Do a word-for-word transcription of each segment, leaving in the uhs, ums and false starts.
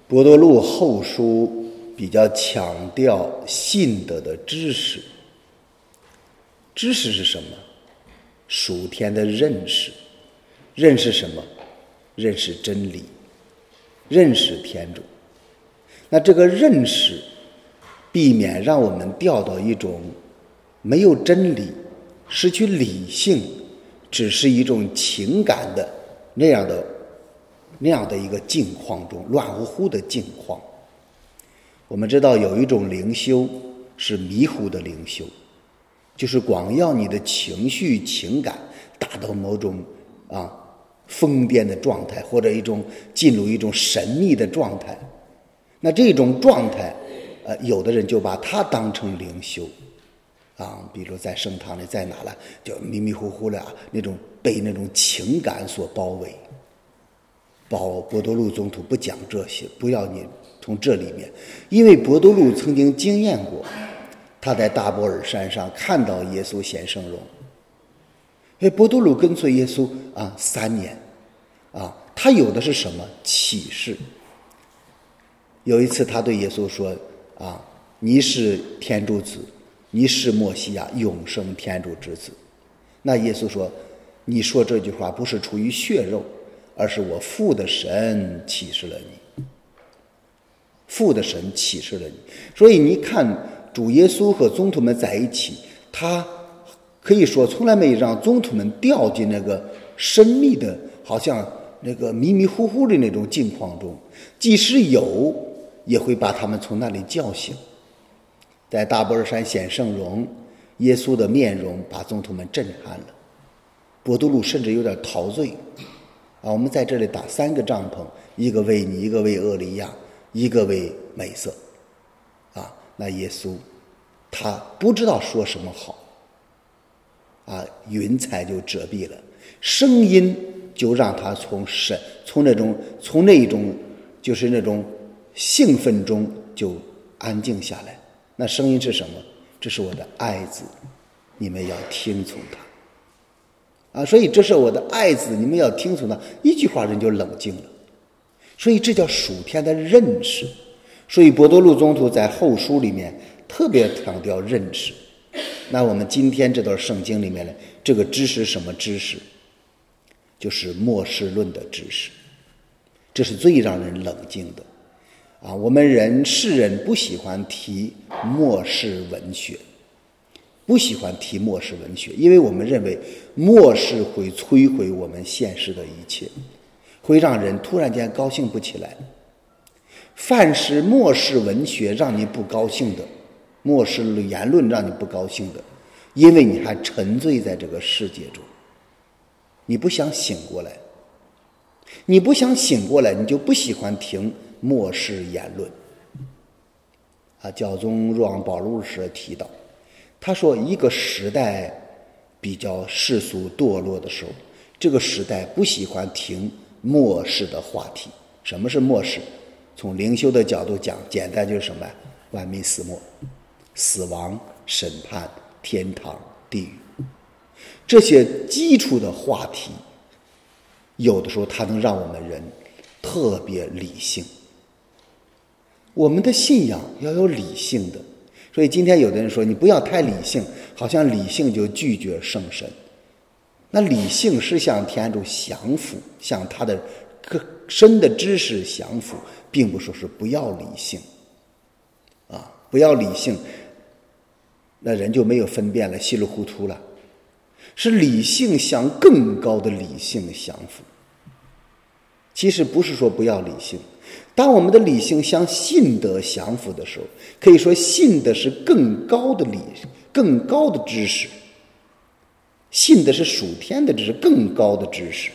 伯多禄后书比较强调信德的知识。知识是什么？属天的认识。认识什么？认识真理，认识天主。那这个认识避免让我们掉到一种没有真理、失去理性，只是一种情感的那样的那样的一个境况中，乱乎乎的境况。我们知道有一种灵修是迷糊的灵修，就是光要你的情绪情感达到某种啊疯癫的状态，或者一种进入一种神秘的状态。那这种状态呃，有的人就把它当成灵修啊，比如在圣堂里在哪了，就迷迷糊糊的啊，那种被那种情感所包围。保伯多禄宗徒不讲这些，不要你从这里面，因为伯多禄曾经经验过，他在大伯尔山上看到耶稣显圣容。因为伯多禄跟随耶稣啊三年啊，他有的是什么启示？有一次他对耶稣说啊，你是天主子，你是默西亚，永生天主之子。那耶稣说，你说这句话不是出于血肉，而是我父的神启示了你，父的神启示了你。所以你看主耶稣和宗徒们在一起，他可以说从来没让宗徒们掉进那个神秘的好像那个迷迷糊糊的那种境况中，即使有也会把他们从那里叫醒。在大伯尔山显圣容，耶稣的面容把宗徒们震撼了，伯多禄甚至有点陶醉啊！我们在这里打三个帐篷，一个为你，一个为厄利亚，一个为美色啊！那耶稣他不知道说什么好啊，云彩就遮蔽了，声音就让他从神从那种从那种就是那种兴奋中就安静下来。那声音是什么？这是我的爱子，你们要听从他啊！所以这是我的爱子，你们要听从他。一句话人就冷静了。所以这叫属天的认识。所以伯多禄宗徒在后书里面特别强调认识。那我们今天这段圣经里面呢，这个知识什么知识？就是末世论的知识。这是最让人冷静的啊！我们人世人不喜欢提末世文学，不喜欢提末世文学，因为我们认为末世会摧毁我们现实的一切，会让人突然间高兴不起来。凡是末世文学让你不高兴的，末世言论让你不高兴的，因为你还沉醉在这个世界中，你不想醒过来。你不想醒过来，你就不喜欢听末世言论啊。教宗若望保禄时提到，他说一个时代比较世俗堕落的时候，这个时代不喜欢听末世的话题。什么是末世？从灵修的角度讲，简单就是什么？万民死没，死亡、审判、天堂、地狱，这些基础的话题，有的时候它能让我们人特别理性。我们的信仰要有理性的，所以今天有的人说你不要太理性，好像理性就拒绝圣神。那理性是向天主降服，向他的更深的知识降服，并不说是不要理性啊，不要理性，那人就没有分辨了，稀里糊涂了。是理性向更高的理性降服。其实不是说不要理性，当我们的理性向信德降服的时候，可以说信的是更高的理，更高的知识，信的是属天的知识，更高的知识。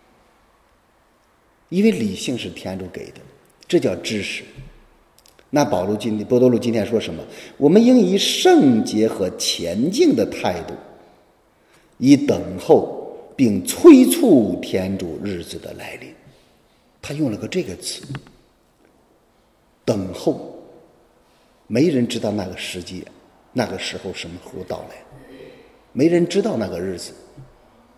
因为理性是天主给的，这叫知识。那保禄今天伯多禄今天说什么？我们应以圣洁和前进的态度，以等候并催促天主日子的来临。他用了个这个词，等候。没人知道那个时节，那个时候什么时候到来，没人知道那个日子，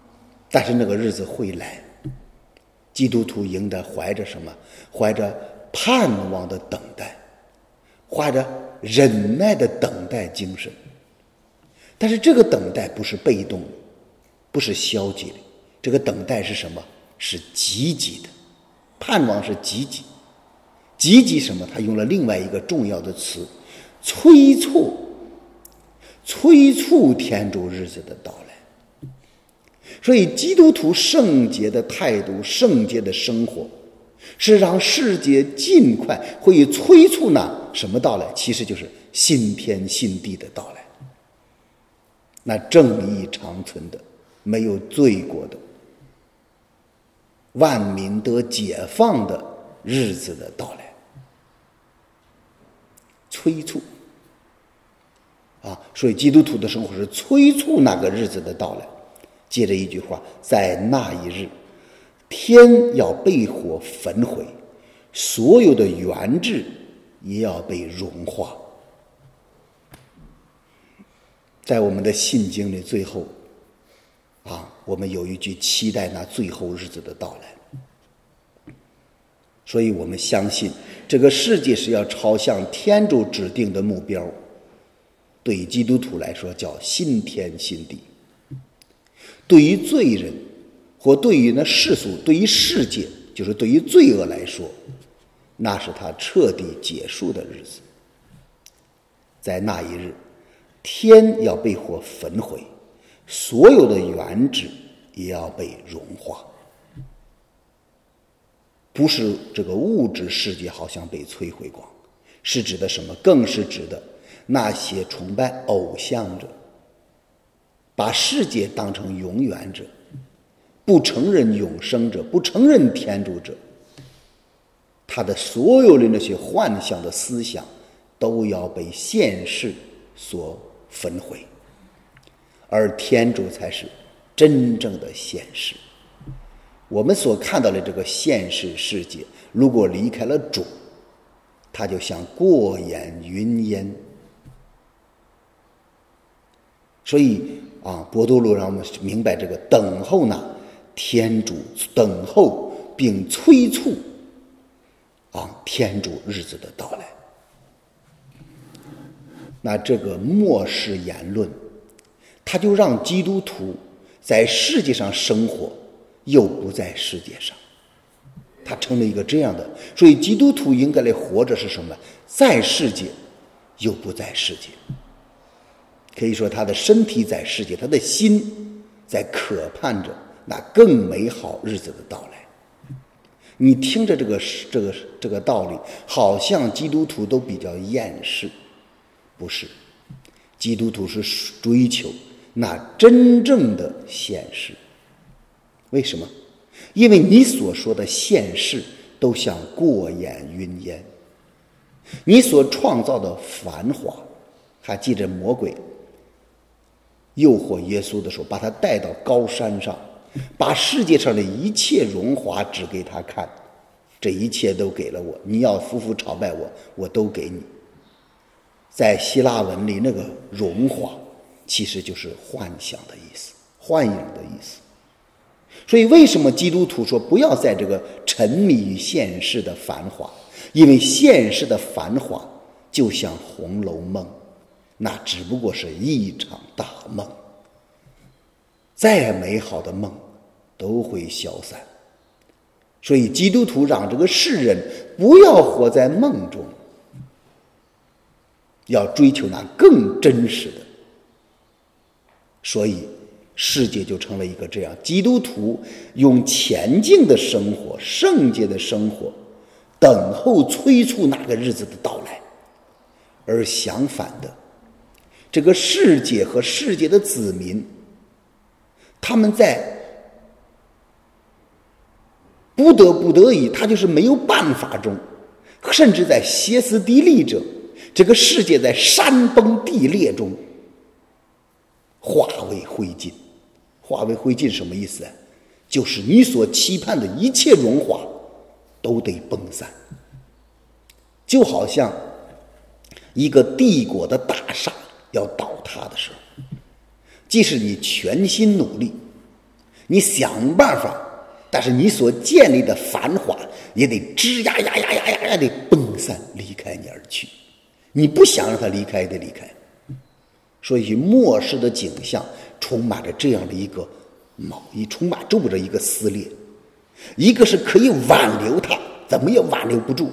但是那个日子会来。基督徒应该怀着什么？怀着盼望的等待，怀着忍耐的等待精神。但是这个等待不是被动的，不是消极的，这个等待是什么？是积极的。盼望是积极，积极什么？他用了另外一个重要的词，催促，催促天主日子的到来。所以基督徒圣洁的态度，圣洁的生活，是让世界尽快会催促那什么到来？其实就是新天新地的到来，那正义长存的，没有罪过的，万民得解放的日子的到来。催促啊，所以基督徒的生活是催促那个日子的到来。接着一句话，在那一日，天要被火焚毁，所有的原质也要被融化。在我们的信经里最后啊，我们有一句期待那最后日子的到来。所以我们相信这个世界是要朝向天主指定的目标，对于基督徒来说叫新天新地。对于罪人或对于那世俗，对于世界，就是对于罪恶来说，那是他彻底结束的日子。在那一日，天要被火焚毁，所有的原质也要被融化。不是这个物质世界好像被摧毁光，是指的什么？更是指的那些崇拜偶像者，把世界当成永远者，不承认永生者，不承认天主者，他的所有的那些幻想的思想都要被现世所焚毁，而天主才是真正的现世。我们所看到的这个现世世界，如果离开了主，它就像过眼云烟。所以啊，伯多禄让我们明白这个等候呢，天主等候并催促啊天主日子的到来。那这个末世言论，他就让基督徒在世界上生活，又不在世界上，他成了一个这样的。所以基督徒应该来活着是什么？在世界，又不在世界。可以说他的身体在世界，他的心在渴盼着那更美好日子的到来。你听着这个这个这个道理，好像基督徒都比较厌世，不是？基督徒是追求那真正的现世。为什么？因为你所说的现世都像过眼云烟，你所创造的繁华，还记着魔鬼诱惑耶稣的时候，把他带到高山上，把世界上的一切荣华指给他看，这一切都给了我，你要夫妇朝拜我，我都给你。在希腊文里，那个荣华其实就是幻想的意思，幻影的意思。所以为什么基督徒说不要在这个沉迷于现世的繁华？因为现世的繁华就像《红楼梦》，那只不过是一场大梦，再美好的梦都会消散。所以基督徒让这个世人不要活在梦中，要追求那更真实的。所以世界就成了一个这样，基督徒用前进的生活，圣洁的生活，等候催促那个日子的到来。而相反的，这个世界和世界的子民，他们在不得不得已，他就是没有办法中，甚至在歇斯底里中，这个世界在山崩地裂中化为灰烬。化为灰烬什么意思？就是你所期盼的一切荣华都得崩散，就好像一个帝国的大厦要倒塌的时候，即使你全心努力，你想办法但是你所建立的繁华也得吱呀呀呀呀呀呀的崩散离开你而去。你不想让它离开，也得离开。所以末世的景象充满着这样的一个贸易，充满着着一个撕裂。一个是可以挽留它，怎么也挽留不住；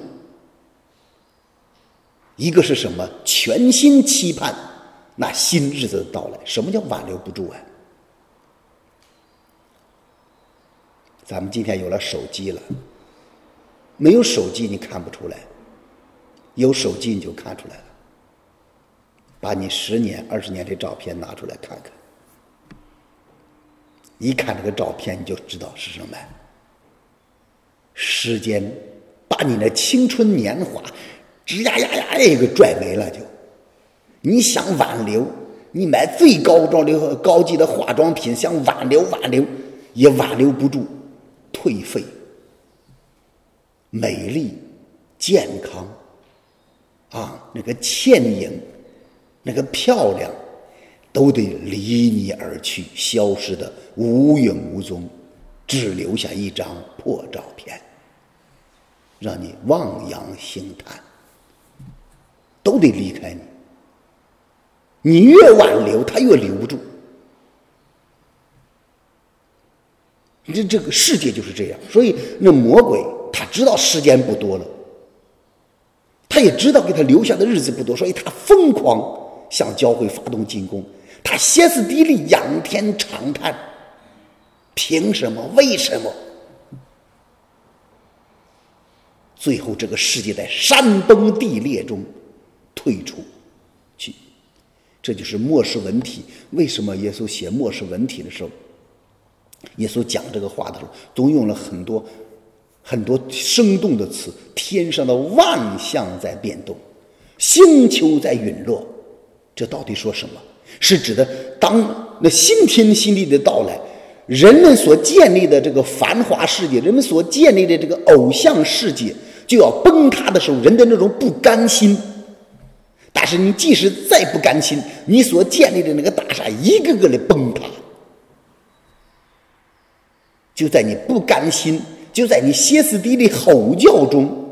一个是什么？全心期盼那新日子的到来。什么叫挽留不住啊？咱们今天有了手机了，没有手机你看不出来，有手机你就看出来了。把你十年、二十年的照片拿出来看看，一看这个照片你就知道是什么。时间把你的青春年华吱呀呀呀一个拽没了。就你想挽留，你买最高装的高级的化妆品，想挽留挽留也挽留不住，退废。美丽健康啊，那个倩影，那个漂亮，都得离你而去，消失的无影无踪，只留下一张破照片，让你望洋兴叹，都得离开你。你越挽留，他越留不住。这这个世界就是这样。所以那魔鬼他知道时间不多了，他也知道给他留下的日子不多，所以他疯狂向教会发动进攻。他歇斯底里，仰天长叹，凭什么？为什么？最后这个世界在山崩地裂中退出去。这就是末世文体。为什么耶稣写末世文体的时候，耶稣讲这个话的时候总用了很多很多生动的词？天上的万象在变动，星球在陨落，这到底说什么？是指的当那新天新地的到来，人们所建立的这个繁华世界，人们所建立的这个偶像世界就要崩塌的时候，人的那种不甘心。但是你即使再不甘心，你所建立的那个大厦一个个的崩塌，就在你不甘心，就在你歇斯底里吼叫中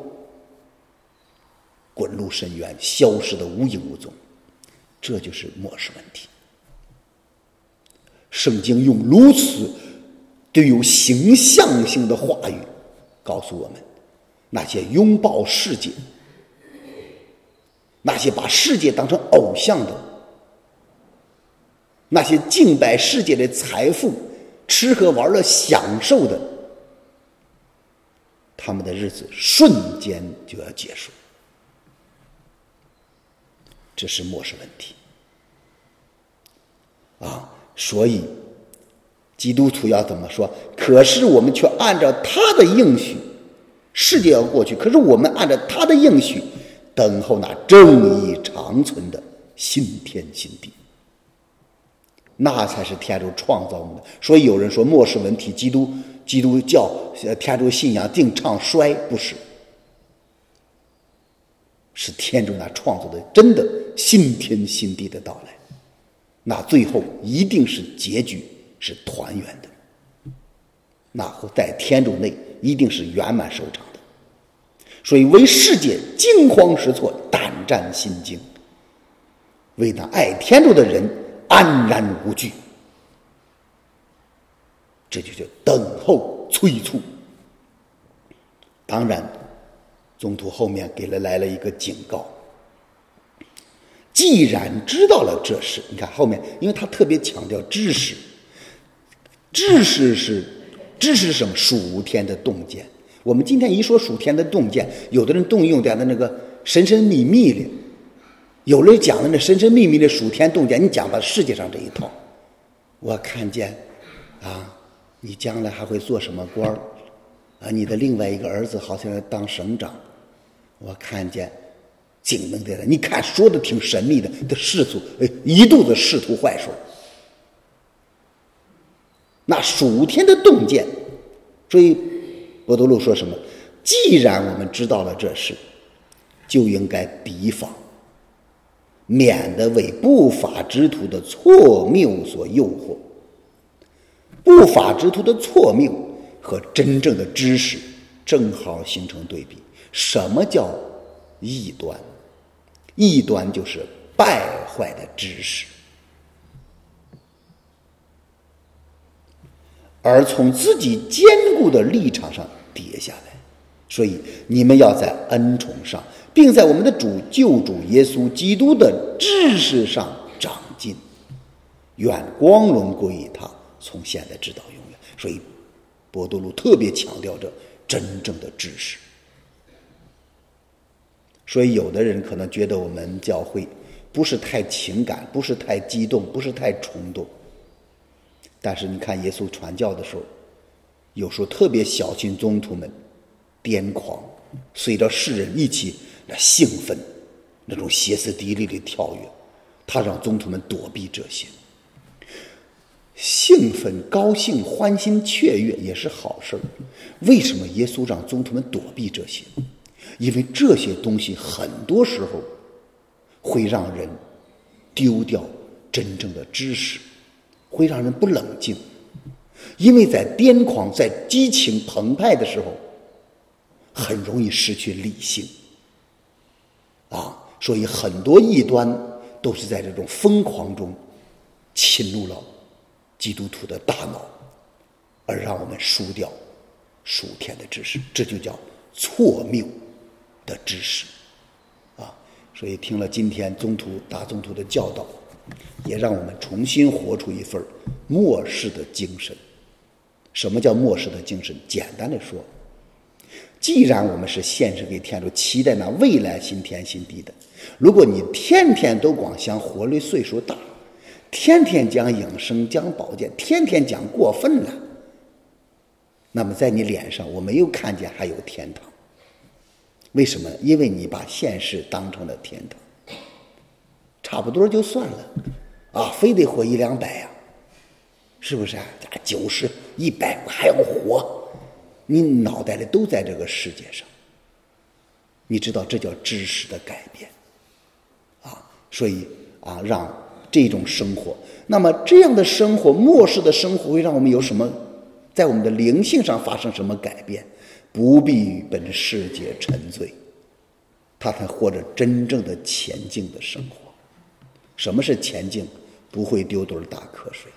滚入深渊，消失的无影无踪。这就是末世问题。圣经用如此具有形象性的话语告诉我们，那些拥抱世界，那些把世界当成偶像的，那些敬拜世界的财富，吃喝玩乐享受的，他们的日子瞬间就要结束。这是末世问题啊！所以基督徒要怎么说？可是我们却按照他的应许，世界要过去，可是我们按照他的应许等候那正义长存的新天新地，那才是天主创造我们的。所以有人说末世文体，基督基督教天主信仰定唱衰，不是，是天主那创造的真的新天新地的到来，那最后一定是结局是团圆的，那在天主内一定是圆满收场的。所以为世界惊慌失措，胆战心惊，为那爱天主的人安然无惧，这就叫等候催促。当然宗徒后面给了来了一个警告，既然知道了这事，你看后面，因为他特别强调知识，知识是知识是什么？属天的洞见。我们今天一说属天的洞见，有的人动用点的那个神神秘秘的，有人讲的那神神秘秘的属天洞见，你讲到世界上这一套，我看见啊，你将来还会做什么官啊？你的另外一个儿子好像要当省长，我看见景能的人，你看说的挺神秘的，的仕途一肚子仕途坏说。那属天的洞见，所以伯多禄说什么？既然我们知道了这事，就应该提防，免得为不法之徒的错谬所诱惑。不法之徒的错谬和真正的知识正好形成对比。什么叫异端？异端就是败坏的知识，而从自己坚固的立场上跌下来。所以你们要在恩宠上，并在我们的主救主耶稣基督的知识上长进，愿光荣归于他，从现在直到永远。所以伯多禄特别强调着真正的知识。所以有的人可能觉得我们教会不是太情感，不是太激动，不是太冲动，但是你看耶稣传教的时候，有时候特别小心宗徒们癫狂，随着世人一起那兴奋，那种歇斯底里的跳跃，他让宗徒们躲避这些。兴奋、高兴、欢欣雀跃也是好事。为什么耶稣让宗徒们躲避这些？因为这些东西很多时候会让人丢掉真正的知识，会让人不冷静。因为在癫狂、在激情澎湃的时候，很容易失去理性啊，所以很多异端都是在这种疯狂中侵入了基督徒的大脑，而让我们输掉属天的知识，这就叫错谬的知识啊。所以听了今天宗徒大宗徒的教导，也让我们重新活出一份末世的精神。什么叫末世的精神？简单的说，既然我们是献身给天主，期待那未来新天新地的，如果你天天都光想活的岁数大，天天讲养生讲保健，天天讲过分了，那么在你脸上我没有看见还有天堂。为什么？因为你把现实当成了天堂，差不多就算了啊，非得活一两百呀、啊，是不是啊？九十一百我还要活，你脑袋里都在这个世界上。你知道这叫知识的改变啊，所以啊，让这种生活，那么这样的生活，末世的生活会让我们有什么，在我们的灵性上发生什么改变？不必与本世界沉醉，他才活着真正的前进的生活。什么是前进？不会丢堆打瞌睡。